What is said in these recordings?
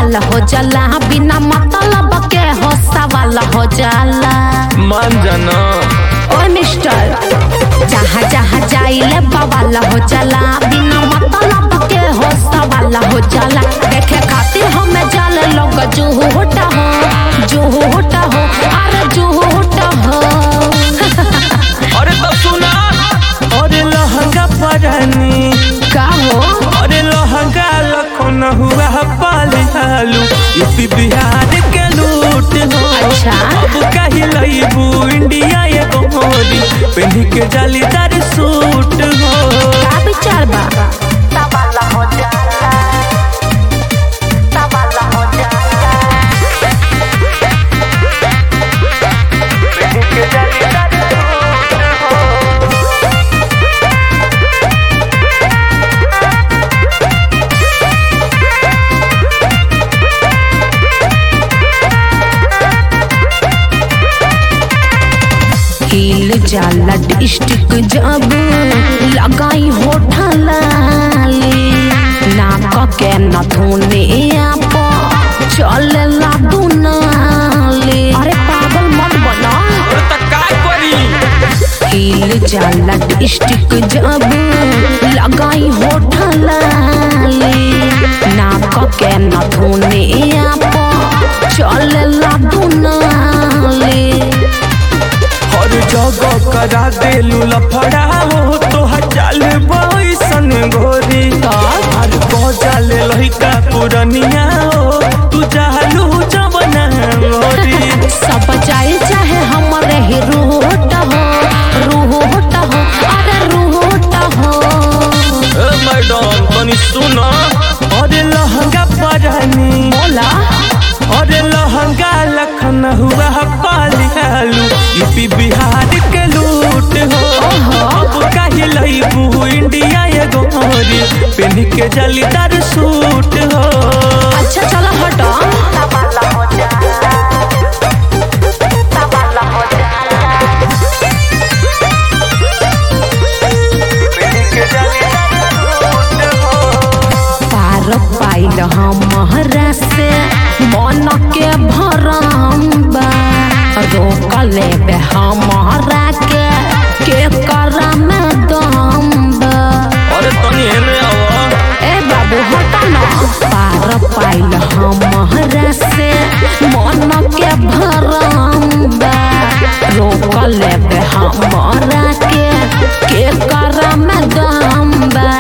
बवाल हो जाला, बिना मतलब के हो सवाल हो जाला। मान जाना ओ मिस्टर, जहाँ जहाँ जाइले बवाल हो जाला, बिना मतलब के हो सवाल हो जाला। देखे खातिर हमें जाले लोग झूठा हो, झूठा हो, अरे झूठा हो। अरे तब सुना, अरे लहंगा परानी का हो, अरे लहंगा लखन हुआ पालू यूपी बिहार के लूट हो। अच्छा। अब कहीं लईबू इंडिया ये गोरी पहनी के जालीदार सूट हो। का विचार बा? हिल जाला डिस्ट्रिक्ट जब लगाई होठा लाली, नाक के नथुने आप चले ला दुनाली। अरे पागल मत बना, हिल जाला डिस्ट्रिक्ट जब लगाई होठा लाली, नाक के नथुने आप चले ला दुनाली। हर जगह करा देलू लफड़ा हो तो चाल बैसन घोरी। हर जाले लहिका पुरनिया हो तू चालू जबना घोरी। सब जाए चाहे हमारे ही रूट हो, रूट हो, अरे रूट हो। मैडम तनी सुना, अरे लहंगा परानी बोला, अरे लहंगा लखन हुआ पालू यूपी बिहार के लूट हो। अब कहीं लईबू इंडिया ये गोरी पहनी के जालीदार सूट हो। अच्छा चलो हटो। पार पाइल हमारा से मन के भरम बा, रोक लेबे हमारा के करा में दम बा। अरे तनी एने आवा, ए बाबू हटा ना। पार पाइल हमारा से मन के भरम बा, रोक लेबे हमारा के करा में दम बा।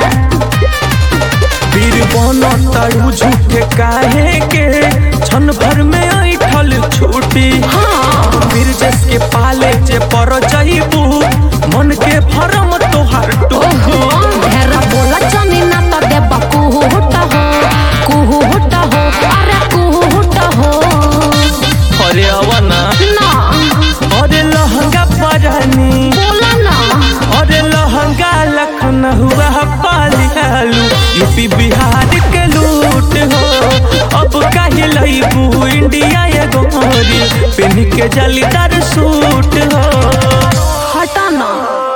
फिर बनो तारू झूठे काहे के क्षण भर में ऐठल छूटी। फिर जिसके पाले जे पर जाइबू मन के भरम तोहार टूटी। ढेर बोला जानी ना तो देब कुहुटा हो, कुहुटा हो, अरे कुहुटा हो। अरे आवा ना, ना अरे लहंगा परानी बोला ना, अरे लहंगा लखन हुआ पालू यूपी बिहार के लूट हो। अब कहीं लईबू इंडिया ये गोरी पहनी के जालीदार सूट हो। हटा ना।